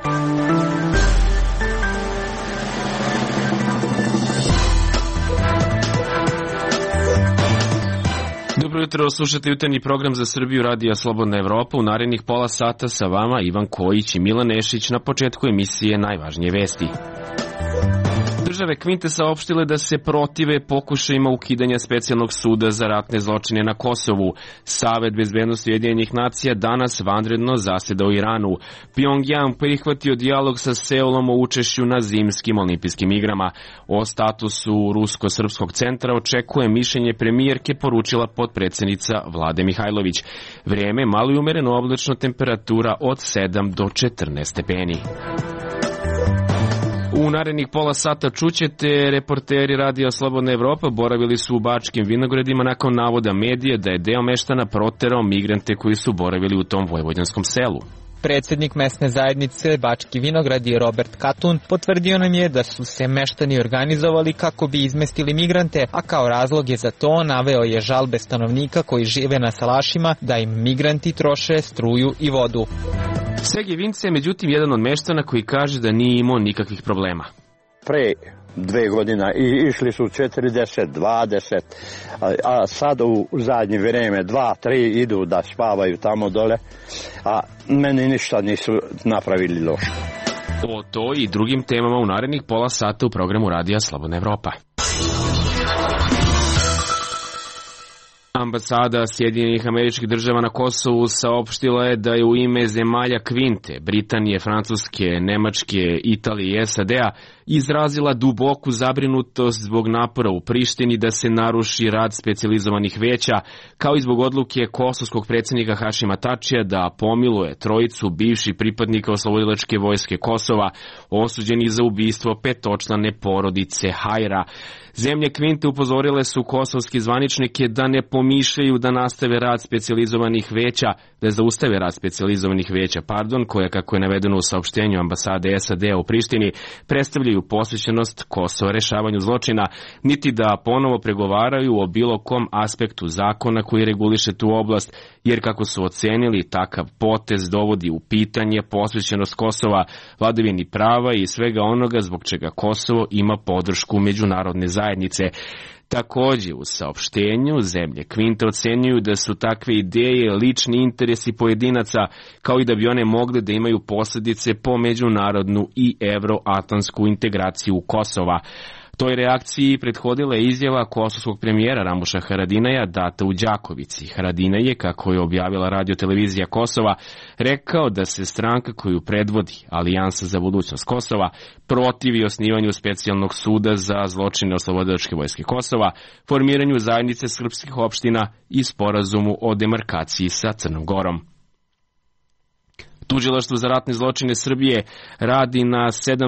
Dobro jutro, slušate jutarnji program za Srbiju Radija Slobodna Evropa. U narednih pola sata sa vama Ivan Kojić i Milan Nešić. Na početku emisije najvažnije vesti. Države Kvinte saopštile da se protive pokušajima ukidanja specijalnog suda za ratne zločine na Kosovu. Savet bezbednosti Ujedinjenih nacija danas vanredno zaseda u Iranu. Pjongjang prihvatio dijalog sa Seulom o učešću na zimskim olimpijskim igrama. O statusu Rusko-srpskog centra očekuje mišljenje premijerke, poručila potpredsednica Vlade Mihajlović. Vrijeme malo i umereno oblačno, temperatura od 7 do 14 stepeni. U narednih pola sata čućete, reporteri Radija Slobodna Evropa boravili su u Bačkim Vinogradima nakon navoda medija da je deo meštana proterao migrante koji su boravili u tom vojvođanskom selu. Predsednik mesne zajednice Bački Vinogradi Robert Katun potvrdio nam je da su se meštani organizovali kako bi izmestili migrante, a kao razlog je za to naveo je žalbe stanovnika koji žive na salašima da im migranti troše struju i vodu. Segi Vince je međutim jedan od meštana koji kaže da nije imao nikakvih problema. Pre 2 godine išli su 40, 20, a sad u zadnje vrijeme 2, 3 idu da spavaju tamo dole, a meni ništa nisu napravili loše. O to i drugim temama u narednih pola sata u programu Radija Slobodna Evropa. Ambasada Sjedinjenih Američkih Država na Kosovu saopštila je da je u ime zemalja Kvinte, Britanije, Francuske, Nemačke, Italije i SAD-a izrazila duboku zabrinutost zbog napora u Prištini da se naruši rad specijalizovanih veća, kao i zbog odluke kosovskog predsjednika Hašima Tačija da pomiluje trojicu bivših pripadnika Oslobodilačke vojske Kosova, osuđenih za ubistvo petočlane porodice Hajra. Zemlje Kvinte upozorile su kosovski zvaničnike da ne pomišljaju da nastave rad specijalizovanih veća, da zaustave rad specijalizovanih veća, koje, kako je navedeno u saopštenju ambasade SAD-a u Prištini, predstavljaju posvećenost Kosova rešavanju zločina, niti da ponovo pregovaraju o bilo kom aspektu zakona koji reguliše tu oblast, jer kako su ocenili, takav potez dovodi u pitanje posvećenost Kosova, vladavini prava i svega onoga zbog čega Kosovo ima podršku međunarodne zajednice. Također u saopštenju zemlje Kvinte ocenjuju da su takve ideje lični interesi pojedinaca, kao i da bi one mogle da imaju posljedice po međunarodnu i evroatlantsku integraciju Kosova. Toj reakciji prethodila je izjava kosovskog premijera Ramuša Haradinaja data u Đakovici. Haradinaj je, kako je objavila radiotelevizija Kosova, rekao da se stranka koju predvodi Alijansa za budućnost Kosova protivi osnivanju specijalnog suda za zločine Oslobodilačke vojske Kosova, formiranju zajednice srpskih opština i sporazumu o demarkaciji sa Crnom Gorom. Tužilaštvo za ratne zločine Srbije radi na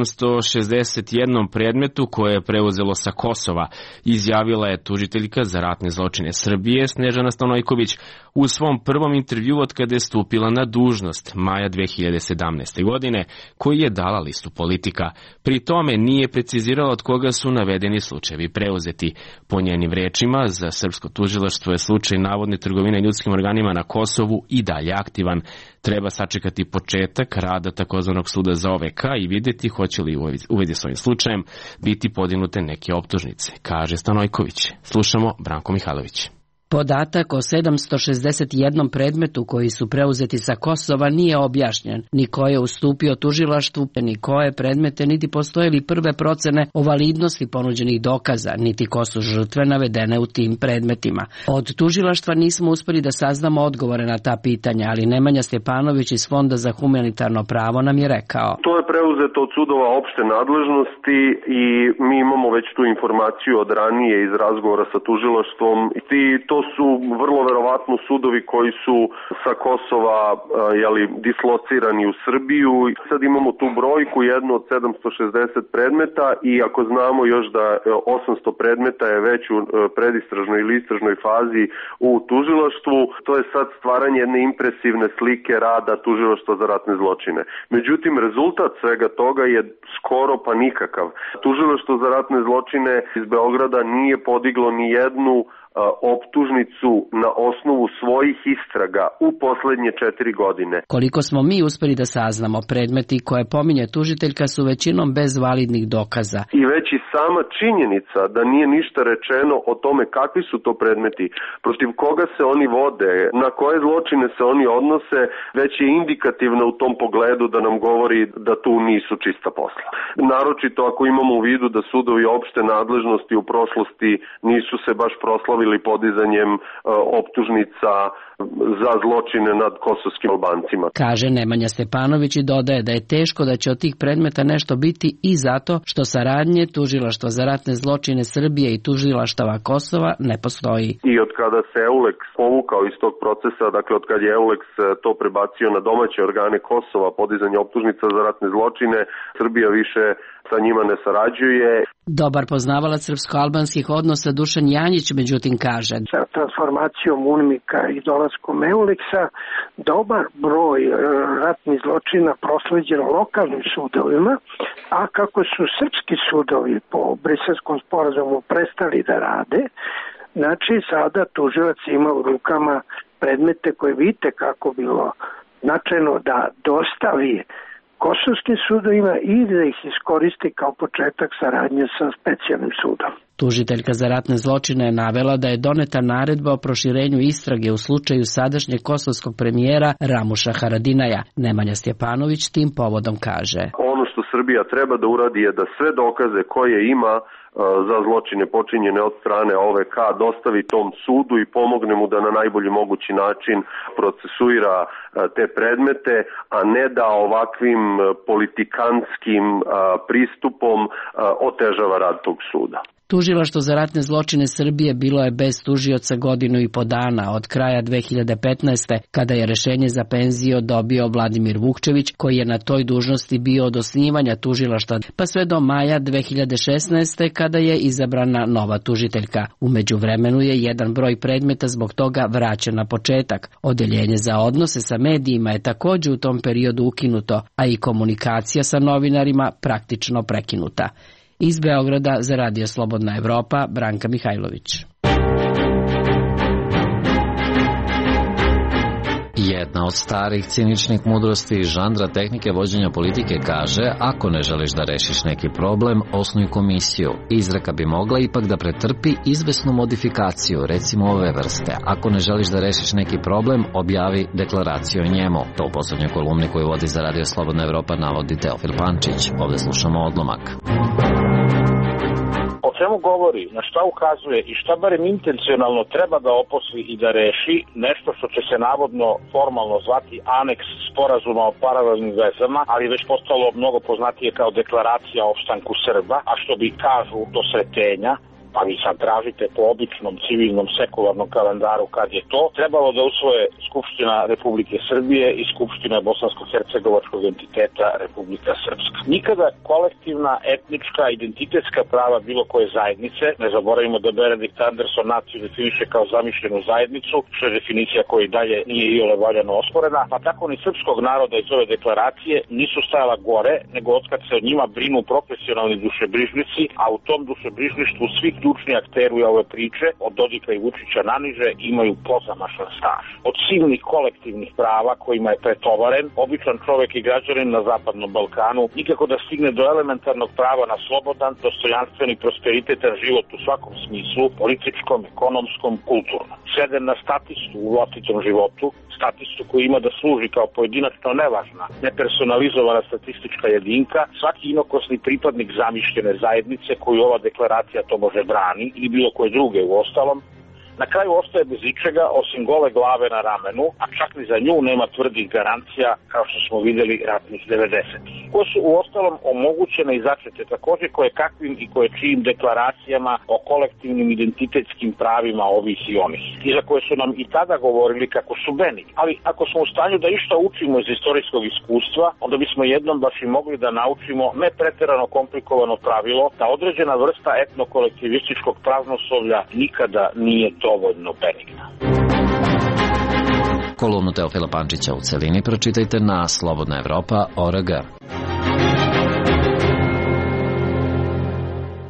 761 predmetu koje je preuzelo sa Kosova, izjavila je tužiteljka za ratne zločine Srbije Snežana Stanojković u svom prvom intervju od kada je stupila na dužnost maja 2017. godine, koji je dala listu Politika. Pri tome nije precizirala od koga su navedeni slučajevi preuzeti. Po njenim rečima, za srpsko tužilaštvo je slučaj navodne trgovine ljudskim organima na Kosovu i dalje aktivan. Treba sačekati početak rada takozvanog suda za OVK i vidjeti hoće li u vezi s ovim slučajem biti podignute neke optužnice, kaže Stanojković. Slušamo Branko Mihajlović. Podatak o 761 predmetu koji su preuzeti sa Kosova nije objašnjen, ni ko je ustupio tužilaštvu, ni koje predmete, niti postoje li prve procene o validnosti ponuđenih dokaza, niti ko su žrtve navedene u tim predmetima. Od tužilaštva nismo uspeli da saznamo odgovore na ta pitanja, ali Nemanja Stjepanović iz Fonda za humanitarno pravo nam je rekao. To je preuzeto od sudova opšte nadležnosti i mi imamo već tu informaciju od ranije iz razgovora sa tužilaštvom i to su vrlo verovatno sudovi koji su sa Kosova dislocirani u Srbiju. Sad imamo tu brojku, jednu od 760 predmeta i ako znamo još da 800 predmeta je već u predistražnoj ili istražnoj fazi u tužilaštvu, to je sad stvaranje jedne impresivne slike rada tužilaštva za ratne zločine. Međutim, rezultat svega toga je skoro pa nikakav. Tužilaštvo za ratne zločine iz Beograda nije podiglo ni jednu optužnicu na osnovu svojih istraga u poslednje 4 godine. Koliko smo mi uspeli da saznamo, predmeti koje pominje tužiteljka su većinom bez validnih dokaza. I već i sama činjenica da nije ništa rečeno o tome kakvi su to predmeti, protiv koga se oni vode, na koje zločine se oni odnose, već je indikativno u tom pogledu da nam govori da tu nisu čista posla. Naročito ako imamo u vidu da sudovi opšte nadležnosti u prošlosti nisu se baš proslavili podizanjem optužnica za zločine nad kosovskim Albancima. Kaže Nemanja Stepanović i dodaje da je teško da će od tih predmeta nešto biti i zato što saradnje Tužilaštva za ratne zločine Srbije i Tužilaštava Kosova ne postoji. I od kada se EULEX povukao iz tog procesa, dakle od kad je EULEX to prebacio na domaće organe Kosova, podizanje optužnica za ratne zločine, Srbija više sa njima ne sarađuje. Dobar poznavalac srpsko-albanskih odnosa Dušan Janjić međutim kaže: sa transformacijom UNMIK-a i dolaskom EULEX-a dobar broj ratnih zločina prosleđen lokalnim sudovima, a kako su srpski sudovi po Briselskom sporazumu prestali da rade, znači sada tužilac ima u rukama predmete koje vidite kako bilo značajno da dostavi kosovskim sudovima i da ih iskoristi kao početak saradnje sa specijalnim sudom. Tužiteljka za ratne zločine je navela da je doneta naredba o proširenju istrage u slučaju sadašnjeg kosovskog premijera Ramuša Haradinaja. Nemanja Stjepanović tim povodom kaže: ono što Srbija treba da uradi je da sve dokaze koje ima za zločine počinjene od strane OVK dostavi tom sudu i pomogne mu da na najbolji mogući način procesuira te predmete, a ne da ovakvim politikanskim pristupom otežava rad tog suda. Tužilaštvo za ratne zločine Srbije bilo je bez tužioca godinu i po dana od kraja 2015. kada je rešenje za penziju dobio Vladimir Vukčević, koji je na toj dužnosti bio od osnivanja tužilaštva, pa sve do maja 2016. kada je izabrana nova tužiteljka. U međuvremenu je jedan broj predmeta zbog toga vraćen na početak. Odeljenje za odnose sa medijima je također u tom periodu ukinuto, a i komunikacija sa novinarima praktično prekinuta. Iz Beograda za Radio Slobodna Evropa, Branka Mihajlović. Jedna od starih ciničnih mudrosti i žanra tehnike vođenja politike kaže: ako ne želiš da rešiš neki problem, osnuj komisiju. Izreka bi mogla ipak da pretrpi izvesnu modifikaciju, recimo ove vrste: ako ne želiš da rešiš neki problem, objavi deklaraciju o njemu. To u poslednjoj kolumni koju vodi za Radio Slobodna Evropa navodi Teofil Pančić. Ovde slušamo odlomak. O čemu govori, na šta ukazuje i šta barem intencionalno treba da oposli i da reši nešto što će se navodno formalno zvati aneks sporazuma o paralelnim vezama, ali već postalo mnogo poznatije kao deklaracija o opstanku Srba, a što bi kažu do sretenja, pa vi sad tražite po običnom, civilnom, sekularnom kalendaru kad je to, trebalo da usvoje Skupština Republike Srbije i Skupština Bosansko-hercegovačkog entiteta Republika Srpska. Nikada kolektivna, etnička, identitetska prava bilo koje zajednice, ne zaboravimo da Benedikt Anderson naciju definiše kao zamišljenu zajednicu, što je definicija koja i dalje nije iole valjano osporena, pa tako ni srpskog naroda iz ove deklaracije nisu stajala gore, nego otkad se od njima brinu profesionalni dušebrižnici, a u tom dušebrižništvu svih ključni akteri ove priče, od Dodika i Vučića naniže, imaju pozamašan staž. Od silnih kolektivnih prava kojima je pretovaren, običan čovek i građanin na Zapadnom Balkanu nikako da stigne do elementarnog prava na slobodan, dostojanstven i prosperitetan život u svakom smislu, političkom, ekonomskom, kulturnom. Sveden na statistu u vlastitom životu, statistu koji ima da služi kao pojedinačno nevažna, nepersonalizovana statistička jedinka, svaki inokosni pripadnik zamišljene zajednice koju ova deklaracija to može brani ili bilo koje druge u ostalom, na kraju ostaje bez ičega osim gole glave na ramenu, a čak ni za nju nema tvrdih garancija kao što smo videli ratnih 90-ih. Koje su u ostalom omogućene i začete također koje kakvim i koje čijim deklaracijama o kolektivnim identitetskim pravima ovih i onih. I za koje su nam i tada govorili kako su benigni. Ali ako smo u stanju da išta učimo iz istorijskog iskustva, onda bismo jednom baš i mogli da naučimo ne preterano komplikovano pravilo da određena vrsta etnokolektivističkog pravnoslovlja nikada nije dovoljno benigna. Kolumnu Teofila Pančića u celini pročitajte na slobodnaevropa.org.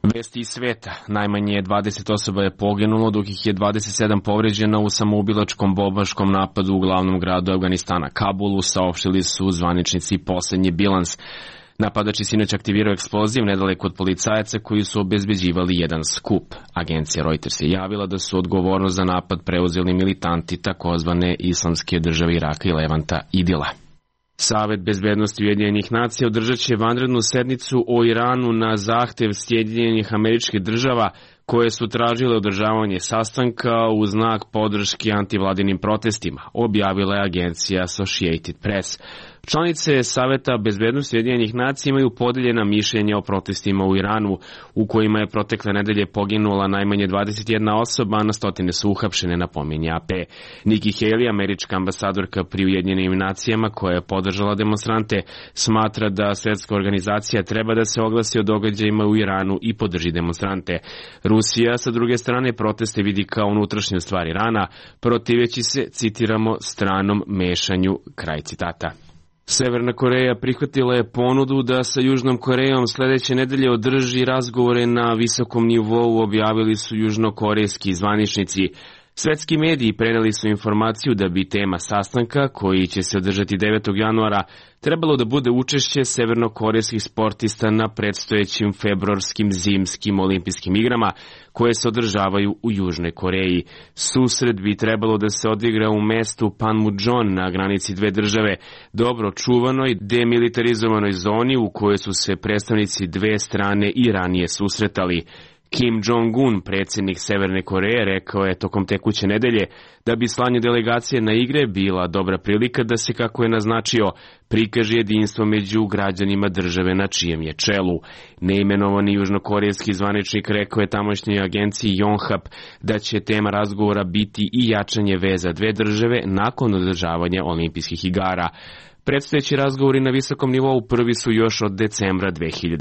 Vesti iz sveta. Najmanje 20 osoba je poginulo, dok ih je 27 povređeno u samoubilačkom bombaškom napadu u glavnom gradu Afganistana, Kabulu, saopštili su zvaničnici poslednji bilans. Napadač je sinoć aktivirao eksploziv nedaleko od policajaca koji su obezbeđivali jedan skup. Agencija Reuters je javila da su odgovornost za napad preuzeli militanti takozvane Islamske države Iraka i Levanta Idila. Savet bezbednosti Ujedinjenih nacija održat će vanrednu sednicu o Iranu na zahtev Sjedinjenih Američkih Država koje su tražile održavanje sastanka u znak podrške antivladinim protestima, objavila je agencija Associated Press. Članice Saveta bezbednosti Ujedinjenih nacija imaju podeljena mišljenja o protestima u Iranu, u kojima je protekle nedelje poginula najmanje 21 osoba, a na stotine su uhapšene, napominje AP. Nikki Haley, američka ambasadorka pri Ujedinjenim nacijama koja je podržala demonstrante, smatra da svetska organizacija treba da se oglasi o događajima u Iranu i podrži demonstrante. Rusija, sa druge strane, proteste vidi kao unutrašnju stvar Irana, protiveći se, citiramo, stranom mešanju, kraj citata. Severna Koreja prihvatila je ponudu da sa Južnom Korejom sledeće nedelje održi razgovore na visokom nivou, objavili su južnokorejski zvaničnici. Svetski mediji preneli su informaciju da bi tema sastanka, koji će se održati 9. januara, trebalo da bude učešće severnokorejskih sportista na predstojećim februarskim zimskim olimpijskim igrama, koje se održavaju u Južnoj Koreji. Susret bi trebalo da se odigra u mestu Panmunjom na granici dve države, dobro čuvanoj, demilitarizovanoj zoni u kojoj su se predstavnici dve strane i ranije susretali. Kim Jong-un, predsjednik Severne Koreje, rekao je tokom tekuće nedelje da bi slanje delegacije na igre bila dobra prilika da se, kako je naznačio, prikaže jedinstvo među građanima države na čijem je čelu. Neimenovani južnokorejski zvaničnik rekao je tamošnjoj agenciji Yonhap da će tema razgovora biti i jačanje veza dve države nakon održavanja olimpijskih igara. Predstojeći razgovori na visokom nivou prvi su još od decembra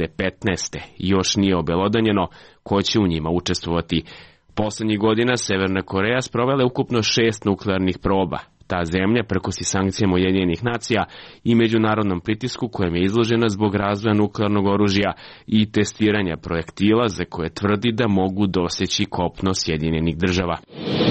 2015. Još nije obelodanjeno ko će u njima učestvovati. Poslednjih godina Severna Koreja sprovela ukupno 6 nuklearnih proba. Ta zemlja, prkosi sankcijama Ujedinjenih nacija i međunarodnom pritisku kojem je izložena zbog razvoja nuklearnog oružja i testiranja projektila za koje tvrdi da mogu doseći kopno Sjedinjenih država.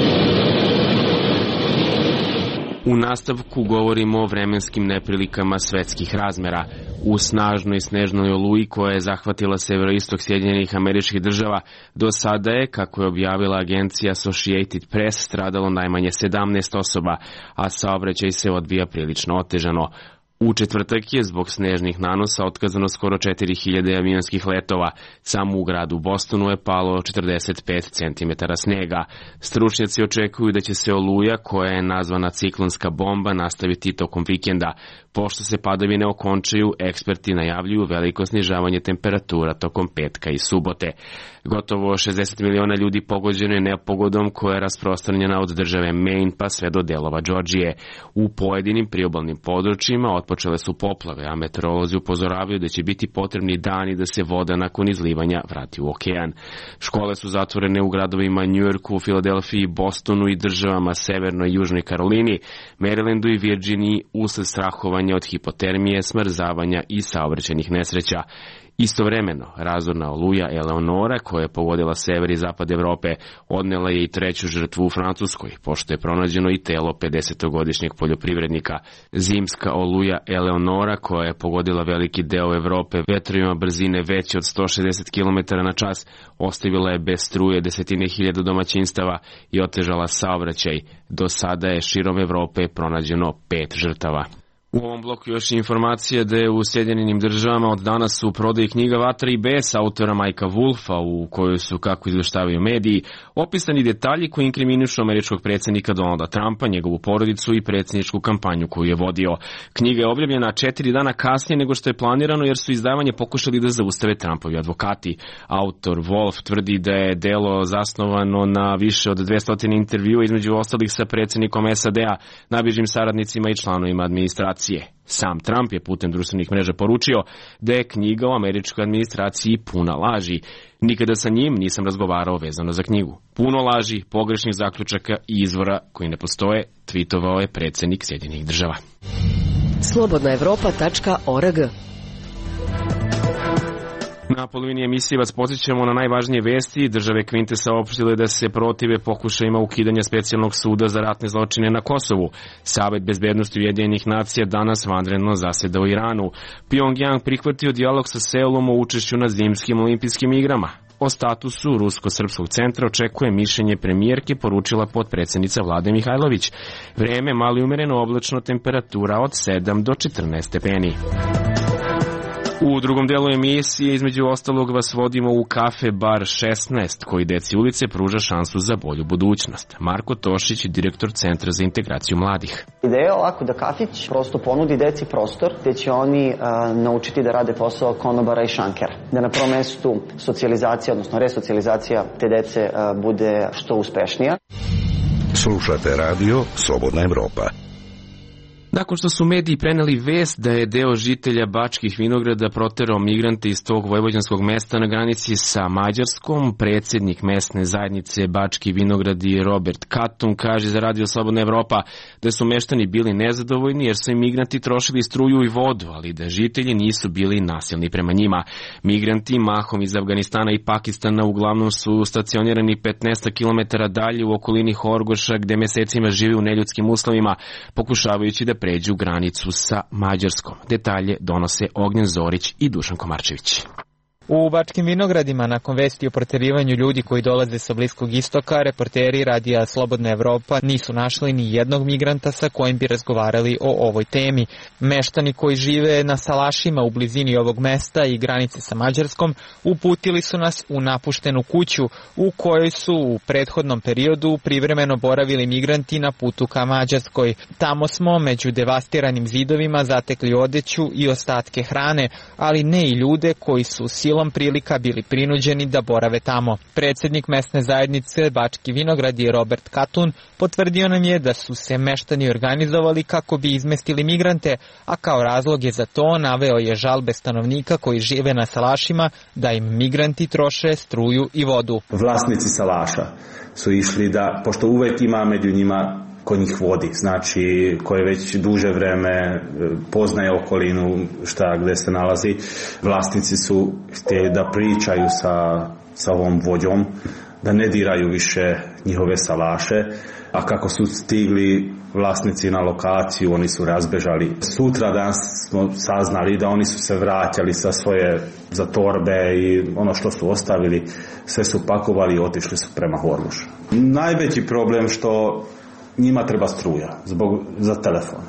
U nastavku govorimo o vremenskim neprilikama svetskih razmera. U snažnoj snežnoj oluji koja je zahvatila severoistok Sjedinjenih Američkih Država, do sada je, kako je objavila agencija Associated Press, stradalo najmanje 17 osoba, a saobraćaj se odvija prilično otežano. U četvrtak je zbog snežnih nanosa otkazano skoro 4000 avionskih letova. Samo u gradu Bostonu je palo 45 cm snega. Stručnjaci očekuju da će se oluja, koja je nazvana ciklonska bomba, nastaviti tokom vikenda. Pošto se padavine okončaju, eksperti najavljuju veliko snižavanje temperatura tokom petka i subote. Gotovo 60 miliona ljudi pogođeno je nepogodom koja je rasprostranjena od države Maine pa sve do delova Džordžije. U pojedinim priobalnim područjima otpočele su poplave, a meteorolozi upozoravaju da će biti potrebni dani da se voda nakon izlivanja vrati u okean. Škole su zatvorene u gradovima Njujorku, Filadelfiji, Bostonu i državama Severnoj i Južnoj Karolini, Marylandu i Virginiji usled strahovanja od hipotermije, smrzavanja i saobraćajnih nesreća. Istovremeno, razorna oluja Eleonora, koja je pogodila sever i zapad Evrope, odnela je i treću žrtvu u Francuskoj, pošto je pronađeno i telo 50-godišnjeg poljoprivrednika. Zimska oluja Eleonora, koja je pogodila veliki deo Evrope vetrovima brzine veće od 160 km na čas, ostavila je bez struje desetine hiljada domaćinstava i otežala saobraćaj. Do sada je širom Evrope pronađeno 5 žrtava. U ovom bloku još informacija da je u Sjedinjenim Državama od danas u prodaji knjiga Vatra i bes autora Mikea Wolfa, u kojoj su, kako izveštavaju mediji, opisani detalji koji inkriminišu američkog predsjednika Donalda Trumpa, njegovu porodicu i predsjedničku kampanju koju je vodio. Knjiga je objavljena 4 dana kasnije nego što je planirano, jer su izdavanje pokušali da zaustave Trumpovi advokati. Autor Wolf tvrdi da je delo zasnovano na više od 200 intervjua, između ostalih sa predsjednikom SAD-a, najbližim saradnicima i članovima administracije. Sam Trump je putem društvenih mreža poručio da je knjiga o američkoj administraciji puna laži. Nikada sa njim nisam razgovarao vezano za knjigu. Puno laži, pogrešnih zaključaka i izvora koji ne postoje, tvitovao je predsjednik Sjedinjenih Država. Slobodnaevropa.org Na polovini emisije vas podsjećamo na najvažnije vesti. Države Kvinte saopštile da se protive pokušajima ukidanja specijalnog suda za ratne zločine na Kosovu. Savet bezbednosti Ujedinjenih nacija danas vanredno zaseda u Iranu. Pjongjang prihvatio dijalog sa Seulom o učešću na zimskim olimpijskim igrama. O statusu Rusko-srpskog centra očekuje mišljenje premijerke, poručila potpredsednica Vlade Mihajlović. Vreme malo i umereno oblačno, temperatura od 7 do 14 stepeni. U drugom delu emisije između ostalog vas vodimo u kafe bar 16 koji deci ulice pruža šansu za bolju budućnost. Marko Tošić, direktor Centra za integraciju mladih. Ideja je ovako da kafić prosto ponudi deci prostor gde će oni naučiti da rade posao konobara i šankera. Da na prvom mestu socijalizacija, odnosno resocijalizacija te dece bude što uspešnija. Slušate radio Slobodna Evropa. Nakon što su mediji preneli vest da je deo žitelja Bačkih Vinograda proterao migrante iz tog vojvođanskog mesta na granici sa Mađarskom, predsjednik mesne zajednice Bački Vinogradi Robert Katun kaže za radio Slobodna Evropa da su meštani bili nezadovoljni jer su im migranti trošili struju i vodu, ali da žitelji nisu bili nasilni prema njima. Migranti mahom iz Afganistana i Pakistana uglavnom su stacionirani 15 km dalje u okolini Horgoša gde mesecima žive u neljudskim uslovima, pokušavajući da pređu granicu sa Mađarskom. Detalje donose Ognjen Zorić i Dušan Komarčević. U Bačkim Vinogradima, nakon vesti o proterivanju ljudi koji dolaze sa Bliskog istoka, reporteri radija Slobodna Evropa nisu našli ni jednog migranta sa kojim bi razgovarali o ovoj temi. Meštani koji žive na salašima u blizini ovog mesta i granice sa Mađarskom uputili su nas u napuštenu kuću u kojoj su u prethodnom periodu privremeno boravili migranti na putu ka Mađarskoj. Tamo smo među devastiranim zidovima zatekli odeću i ostatke hrane, ali ne i ljude koji su silom prilika bili prinuđeni da borave tamo. Predsjednik mesne zajednice Bački Vinogradi Robert Katun potvrdio nam je da su se meštani organizovali kako bi izmestili migrante, a kao razlog je za to naveo je žalbe stanovnika koji žive na salašima da im migranti troše struju i vodu. Vlasnici salaša su išli da, pošto uvek ima među njima ko njih vodi, znači koje već duže vreme poznaje okolinu gde se nalazi. Vlasnici su htjeli da pričaju sa ovom vođom, da ne diraju više njihove salaše, a kako su stigli vlasnici na lokaciju, oni su razbežali. Sutra danas smo saznali da oni su se vraćali sa svoje za torbe i ono što su ostavili, sve su pakovali i otišli su prema Horgošu. Najveći problem što njima treba struja za telefon.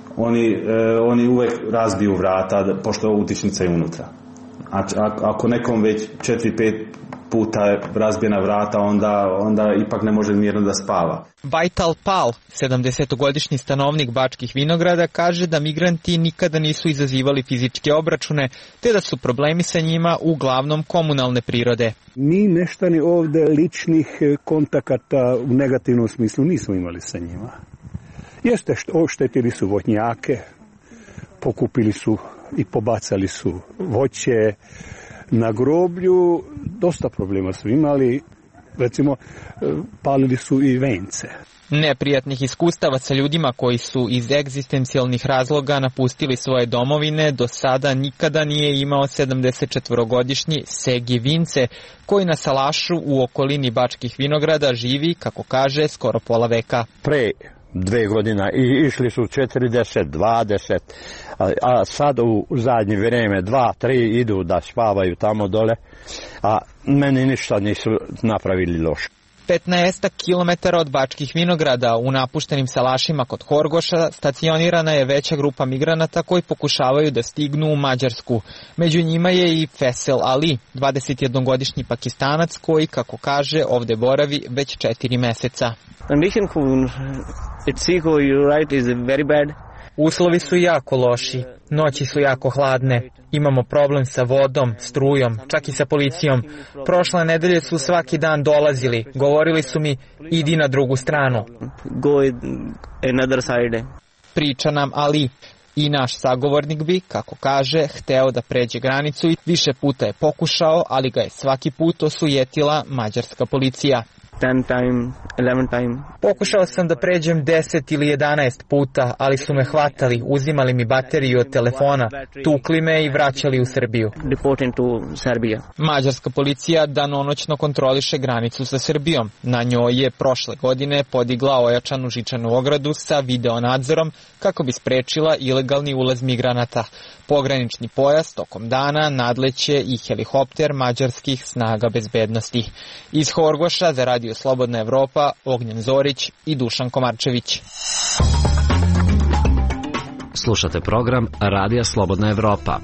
Oni uvek razbiju vrata, pošto je utičnica je unutra. Ako nekom već 4-5 puta razbijena vrata, onda ipak ne može mirno da spava. Bajtal Pal, 70-godišnji stanovnik Bačkih Vinograda, kaže da migranti nikada nisu izazivali fizičke obračune, te da su problemi sa njima uglavnom komunalne prirode. Mi meštani ovde ličnih kontakata u negativnom smislu nismo imali sa njima. Jeste, oštetili su voćnjake, pokupili su i pobacali su voće na groblju, dosta problema su imali, recimo palili su i vence. Neprijatnih iskustava sa ljudima koji su iz egzistencijalnih razloga napustili svoje domovine do sada nikada nije imao 74-godišnji Segi Vince, koji na salašu u okolini Bačkih Vinograda živi, kako kaže, skoro pola veka. Pre 2 godina i išli su 40, 20, a sad u zadnje vrijeme 2, 3 idu da spavaju tamo dole, a meni ništa nisu napravili loše. 15 kilometara od Bačkih Vinograda u napuštenim salašima kod Horgoša stacionirana je veća grupa migranata koji pokušavaju da stignu u Mađarsku. Među njima je i Fesel Ali, 21-godišnji Pakistanac koji, kako kaže, ovde boravi već 4 meseca. Uslovi su jako loši, noći su jako hladne, imamo problem sa vodom, strujom, čak i sa policijom. Prošle nedelje su svaki dan dolazili, govorili su mi idi na drugu stranu. Priča nam Ali. I naš sagovornik bi, kako kaže, hteo da pređe granicu i više puta je pokušao, ali ga je svaki put osujetila mađarska policija. 10 time, 11 time. Pokušao sam da pređem 10 ili 11 puta, ali su me hvatali, uzimali mi bateriju od telefona, tukli me i vraćali u Srbiju. Deported to Serbia. Mađarska policija danonoćno kontroliše granicu sa Srbijom. Na njoj je prošle godine podigla ojačanu žičanu ogradu sa videonadzorom kako bi sprečila ilegalni ulaz migranata. Pogranični pojas tokom dana nadleće i helikopter mađarskih snaga bezbednosti. Iz Horgoša za Radio Slobodna Evropa, Ognjen Zorić i Dušan Komarčević. Slušate program Radija Slobodna Evropa.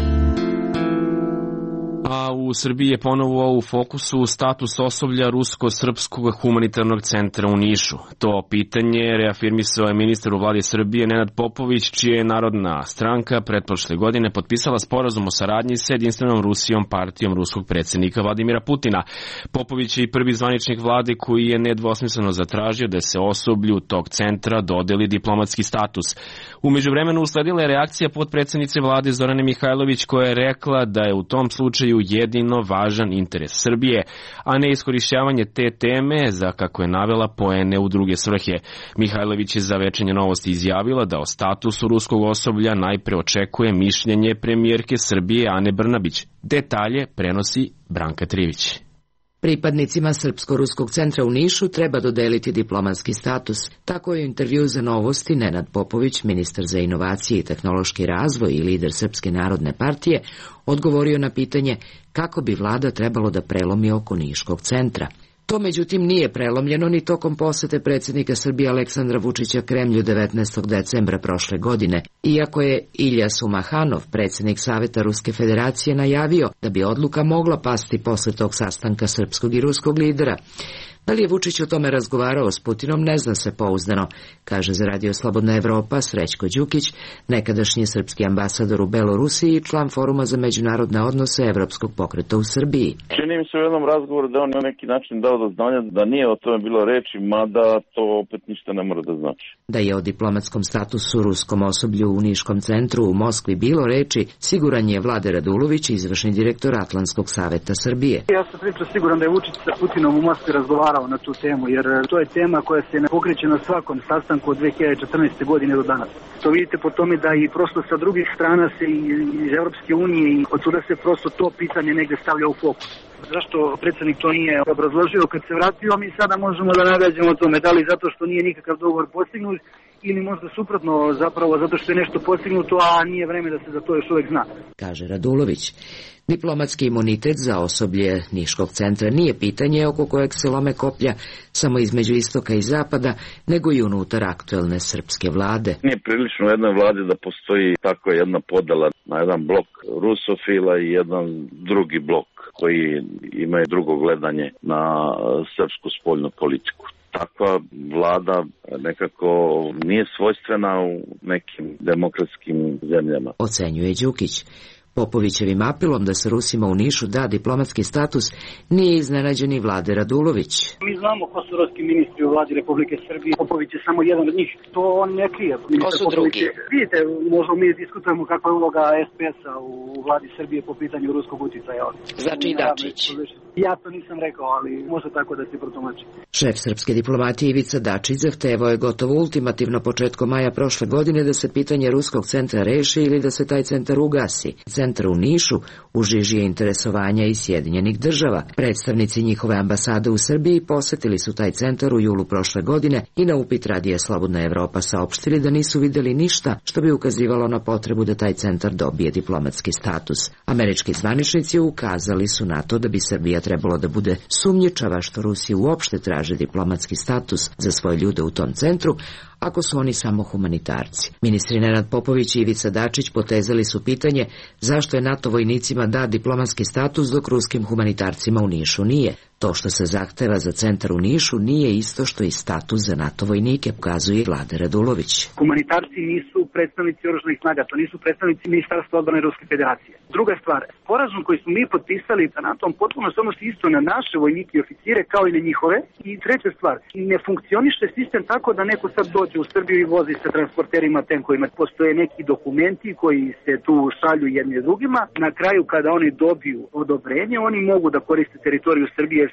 A u Srbiji je ponovo u fokusu status osoblja Rusko-srpskog humanitarnog centra u Nišu. To pitanje reafirmisao je ministar u vladi Srbije Nenad Popović, čija je Narodna stranka pretprošle godine potpisala sporazum o saradnji sa jedinstvenom Rusijom, partijom ruskog predsjednika Vladimira Putina. Popović je i prvi zvaničnik vlade koji je nedvosmisleno zatražio da se osoblju tog centra dodeli diplomatski status. U međuvremenu usledila je reakcija potpredsjednice vlade Zorane Mihajlović, koja je rekla da je u tom slučaju jedino važan interes Srbije, a ne iskorišćavanje te teme za, kako je navela, poene u druge svrhe. Mihajlović je za Večernje novosti izjavila da o statusu ruskog osoblja najpre očekuje mišljenje premijerke Srbije Ane Brnabić. Detalje prenosi Branka Trivić. Pripadnicima Srpsko-ruskog centra u Nišu treba dodeliti diplomatski status. Tako je u intervju za Novosti Nenad Popović, ministar za inovacije i tehnološki razvoj i lider Srpske narodne partije, odgovorio na pitanje kako bi vlada trebalo da prelomi oko Niškog centra. To međutim nije prelomljeno ni tokom posete predsjednika Srbije Aleksandra Vučića Kremlju 19. decembra prošle godine, iako je Ilja Sumahanov, predsjednik Saveta Ruske federacije, najavio da bi odluka mogla pasti posle tog sastanka srpskog i ruskog lidera. Da li je Vučić o tome razgovarao s Putinom, ne zna se pouzdano, kaže za Radio Slobodna Evropa Srećko Đukić, nekadašnji srpski ambasador u Belorusiji i član Foruma za međunarodne odnose Evropskog pokreta u Srbiji. Čini mi se u jednom razgovoru da on je na neki način dao do znanja da nije o tome bilo reči, mada to opet ništa ne mora da znači. Da je o diplomatskom statusu ruskom osoblju u Niškom centru u Moskvi bilo reči, siguran je Vlade Radulović, izvršni direktor Atlantskog saveta Srbije. Ja sam pričao siguran da je Vučić sa Putinom u Moskvi razgovarao na tu temu, jer to je tema koja se ne pokreće na svakom sastanku od 2014. godine do danas. To vidite po tome da i prosto sa drugih strana se iz Evropske unije i od tuda se prosto to pitanje negde stavlja u fokus. Zašto predsjednik to nije obrazložio kad se vratio, mi sada možemo da nagađamo o tome, da li zato što nije nikakav dogovor postignut ili možda suprotno, zapravo zato što je nešto postignuto, a nije vreme da se za to još uvek zna. Kaže Radulović. Diplomatski imunitet za osoblje Niškog centra nije pitanje oko kojeg se lome koplja samo između istoka i zapada, nego i unutar aktuelne srpske vlade. Nije prilično u jednoj vladi da postoji tako jedna podela na jedan blok rusofila i jedan drugi blok koji imaju drugo gledanje na srpsku spoljnu politiku. Takva vlada nekako nije svojstvena u nekim demokratskim zemljama, ocenjuje Đukić. Popovićevim apelom da se Rusima u Nišu da diplomatski status nije iznenađen i Vlade Radulović. Mi znamo ko su ruski ministri u vladi Republike Srbije. Popović je samo jedan od njih. To on ne krije. Ko su drugi? Vidite, možemo mi diskutujemo kakva je uloga SPS-a u vladi Srbije po pitanju ruskog uticaja. Znači i Dačić. Ja to nisam rekao, ali može tako da se protumači. Šef srpske diplomatije Ivica Dačić zahtevao je gotovo ultimativno početkom maja prošle godine da se pitanje ruskog centra reši ili da se taj centar ugasi. Centar u Nišu u žiži je interesovanja i Sjedinjenih država. Predstavnici njihove ambasade u Srbiji posetili su taj centar u julu prošle godine i na upit Radija Slobodna Evropa saopštili da nisu videli ništa što bi ukazivalo na potrebu da taj centar dobije diplomatski status. Američki zvaničnici ukazali su na to da bi Srbija trebalo da bude sumnjičava što Rusi uopšte traže diplomatski status za svoje ljude u tom centru, ako su oni samo humanitarci. Ministri Nenad Popović i Ivica Dačić potezali su pitanje zašto je NATO vojnicima dat diplomatski status dok ruskim humanitarcima u Nišu nije. To što se zahteva za centar u Nišu nije isto što i status za NATO vojnike, ukazuje Vlade Radulović. Humanitarci nisu predstavnici oružanih snaga, to nisu predstavnici Ministarstva odbrane Ruske federacije. Druga stvar, sporazum koji smo mi potpisali sa NATO-om potpuno se odnosi isto na naše vojnike i oficire kao i na njihove. I treća stvar, ne funkcioniše sistem tako da neko sad dođe u Srbiju i vozi sa transporterima, tenkovima. Postoje neki dokumenti koji se tu šalju jedni drugima. Na kraju kada oni dobiju odobrenje, oni mogu da koriste teritoriju Srbije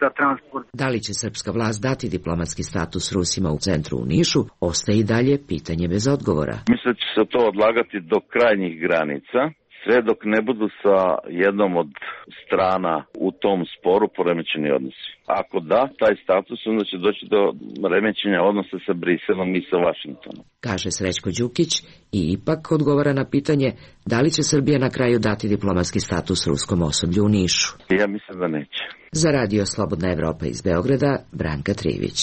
za transport. Da li će srpska vlast dati diplomatski status Rusima u centru u Nišu, ostaje i dalje pitanje bez odgovora. Mislim da će se to odlagati do krajnjih granica, sve dok ne budu sa jednom od strana u tom sporu poremećeni odnosi. Ako da, taj status, onda će doći do remećenja odnosa sa Briselom i sa Vašingtonom. Kaže Srećko Đukić i ipak odgovara na pitanje da li će Srbija na kraju dati diplomatski status ruskom osoblju u Nišu. Ja mislim da neće. Za Radio Slobodna Evropa iz Beograda, Branka Trivić.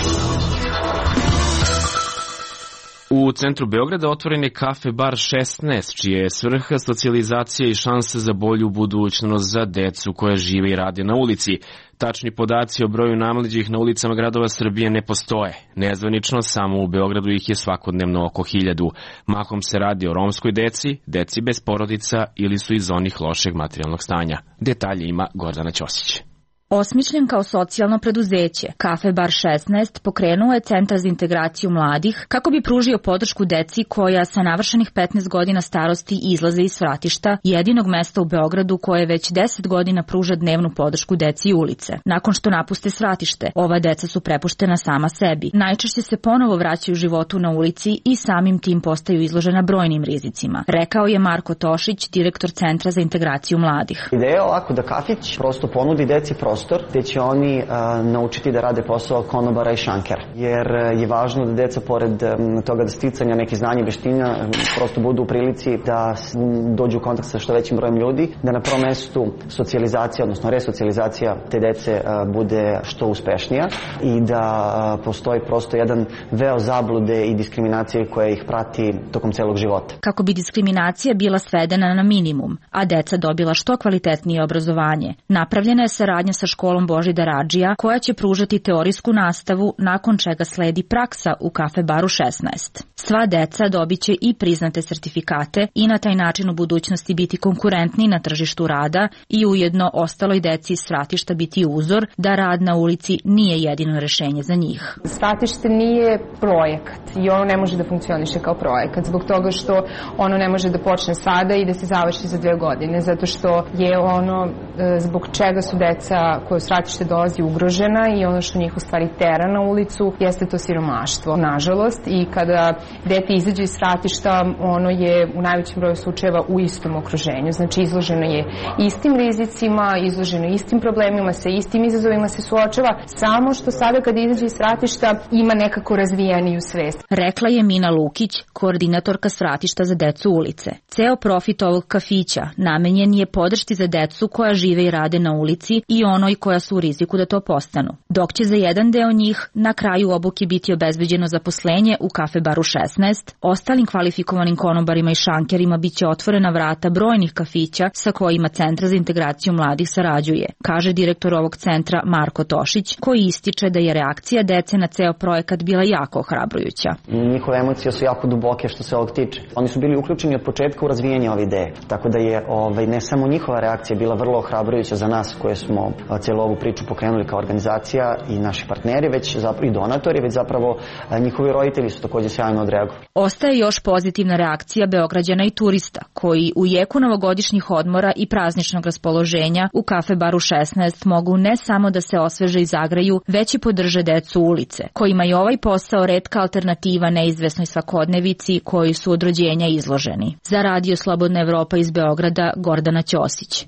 U centru Beograda otvoren je kafe bar 16, čija je svrha socijalizacija i šanse za bolju budućnost za decu koja žive i rade na ulici. Tačni podaci o broju najmlađih na ulicama gradova Srbije ne postoje. Nezvanično, samo u Beogradu ih je svakodnevno oko 1000. Mahom se radi o romskoj deci bez porodica ili su iz onih lošeg materijalnog stanja. Detalje ima Gordana Ćosić. Osmišljen kao socijalno preduzeće, Kafe Bar 16 pokrenuo je Centar za integraciju mladih kako bi pružio podršku deci koja sa navršenih 15 godina starosti izlaze iz svratišta, jedinog mesta u Beogradu koje već 10 godina pruža dnevnu podršku deci ulice. Nakon što napuste svratište, ova deca su prepuštena sama sebi. Najčešće se ponovo vraćaju životu na ulici i samim tim postaju izložena brojnim rizicima, rekao je Marko Tošić, direktor Centra za integraciju mladih. Ideja je ovako da kafić prosto ponudi deci prostor gde će oni naučiti da rade posao konobara i šankera. Jer je važno da deca, pored toga da sticanja nekih znanja i veština, prosto budu u prilici da dođu u kontakt sa što većim brojem ljudi, da na prvom mestu socijalizacija, odnosno resocijalizacija te dece bude što uspešnija i da postoji prosto jedan veo zablude i diskriminacije koja ih prati tokom celog života. Kako bi diskriminacija bila svedena na minimum, a deca dobila što kvalitetnije obrazovanje, napravljena je saradnja sa školom Božidar Adžija, koja će pružati teorijsku nastavu, nakon čega sledi praksa u Kafe Baru 16. Sva deca dobit će i priznate sertifikate i na taj način u budućnosti biti konkurentni na tržištu rada i ujedno ostaloj deci iz svratišta biti uzor da rad na ulici nije jedino rešenje za njih. Svratište nije projekat i ono ne može da funkcioniše kao projekat zbog toga što ono ne može da počne sada i da se završi za 2 godine, zato što je ono zbog čega su deca koje u svratište dolazi ugrožena i ono što njih u stvari tera na ulicu jeste to siromaštvo, nažalost, i kada dete izađe iz svratišta, ono je u najvećem broju slučajeva u istom okruženju, znači izloženo je istim rizicima, izloženo istim problemima, sa istim izazovima se suočava, samo što sada kada izađe iz svratišta ima nekako razvijeniju svest. Rekla je Mina Lukić, koordinatorka svratišta za decu ulice. Ceo profit ovog kafića namenjen je podršci za decu koja žive i rade na ulici i onoj koja su u riziku da to postanu. Dok će za jedan deo njih na kraju obuke biti obezbeđeno zaposlenje u Kafe Baru 16, ostalim kvalifikovanim konobarima i šankerima biće otvorena vrata brojnih kafića sa kojima Centar za integraciju mladih sarađuje, kaže direktor ovog centra Marko Tošić, koji ističe da je reakcija dece na ceo projekat bila jako ohrabrujuća. Njihove emocije su jako duboke što se ovog tiče. Oni su bili uključeni od početka u razvijenje ove ideje, tako da je ne samo njihova reakcija bila vrlo ohrabrujuća za nas koje smo cijelu ovu priču pokrenuli kao organizacija i naši partneri, već i donatori, već zapravo njihovi roditelji su takođe sjajno odreagovali. Ostaje još pozitivna reakcija Beograđana i turista, koji u jeku novogodišnjih odmora i prazničnog raspoloženja u Kafe Baru 16 mogu ne samo da se osveže i zagraju, već i podrže decu ulice, kojima je ovaj posao retka alternativa neizvesnoj svakodnevici koji su od rođenja izloženi. Za Radio Slobodna Evropa iz Beograda, Gordana Ćosić.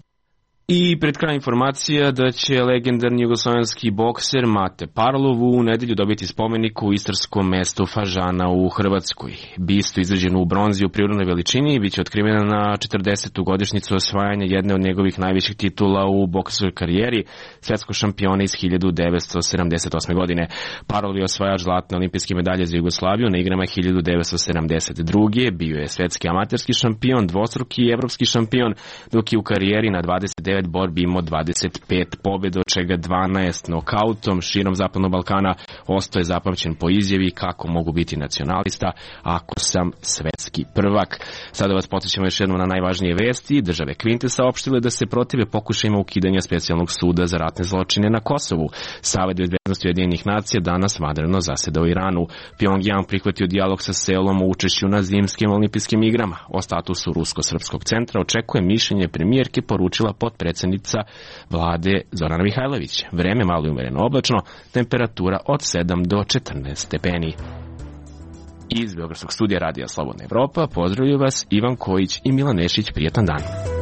I pred kraj informacija da će legendarni jugoslovenski bokser Mate Parlov u nedelju dobiti spomenik u istarskom mestu Fažana u Hrvatskoj. Bistu izrađeno u bronzi u prirodnoj veličini biće otkrivena na 40. godišnjicu osvajanja jedne od njegovih najviših titula u bokserskoj karijeri, svetskog šampiona iz 1978. godine. Parlov je osvajač zlatne olimpijske medalje za Jugoslaviju na igrama 1972. Bio je svetski amaterski šampion, dvostruki evropski šampion, dok je u karijeri na 29 borbi imao 25 pobjeda, od čega 12 nokautom. Širom Zapadnog Balkana ostao je zapamćen po izjavi kako mogu biti nacionalista ako sam svetski prvak. Sada vas podsjećamo još jednom na najvažnije vesti. Države Kvinte saopštile da se protive pokušajima ukidanja specijalnog suda za ratne zločine na Kosovu. Savet bezbednosti Ujedinjenih nacija danas vanredno zaseda u Iranu. Pjongjang prihvatio dijalog sa Seulom o učešću na zimskim olimpijskim igrama. O statusu Rusko-srpskog centra očekuje mišljenje premijerke, poručila potpredsjednica predsjednica vlade Zorana Mihajlović. Vreme malo i umereno oblačno, temperatura od 7 do 14 stepeni. Iz Beogradskog studija Radija Slobodna Evropa pozdravljaju vas Ivan Kojić i Milan Nešić. Prijetan dan.